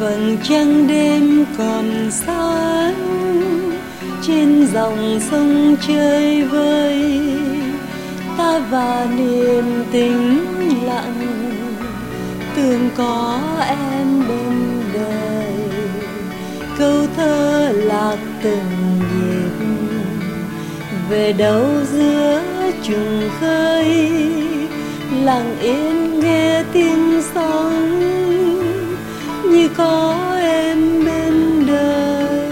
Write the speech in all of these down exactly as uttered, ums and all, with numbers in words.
vầng trăng đêm còn sáng trên dòng sông chơi vơi, ta và niềm tĩnh lặng tưởng có em bên đời. Câu thơ lạc từng nhịp về đâu giữa trùng khơi, lặng yên nghe tiếng sóng như có em bên đời.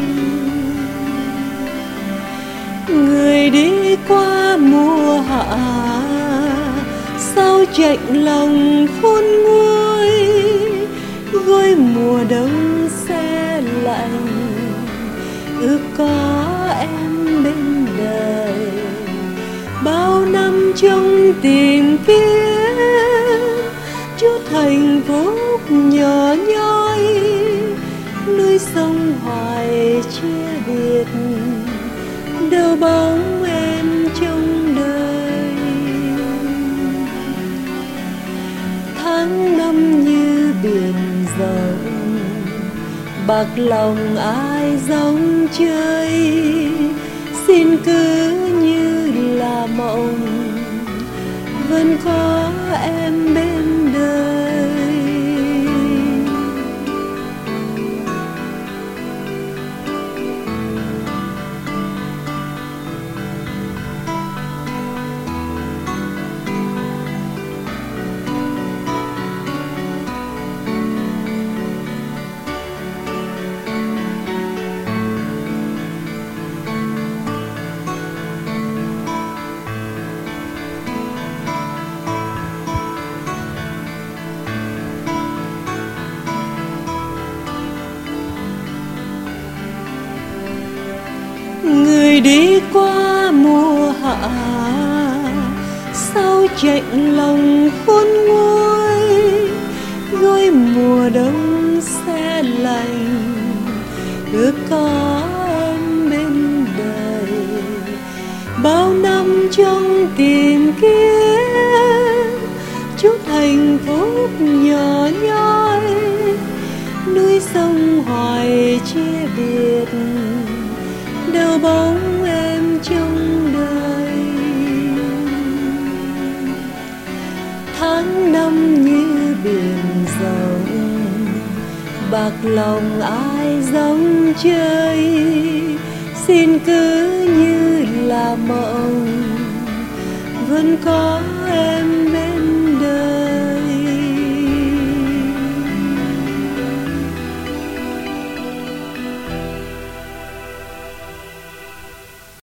Người đi qua mùa hạ sao chạnh lòng khôn nguôi, gối mùa đông se lạnh ước có em bên đời. Bao năm trong tìm kiếm chút hạnh phúc nhỏ nhoi, núi sông hoài chia biệt đâu bóng em trong đời. Tháng năm như biển rộng, bạc lòng ai giống chơi, xin cứ như là mộng vẫn có em bên đời. Người đi qua mùa hạ sao chạnh lòng khôn nguôi, gối mùa đông se lạnh ước có em bên đời. Bao năm trong tìm kiếm chút hạnh phúc nhỏ nhoi, núi sông hoài chia biệt đâu bóng em trong đời. Tháng năm như biển rộng, bạc lòng ai giống chơi, xin cứ như là mộng vẫn có em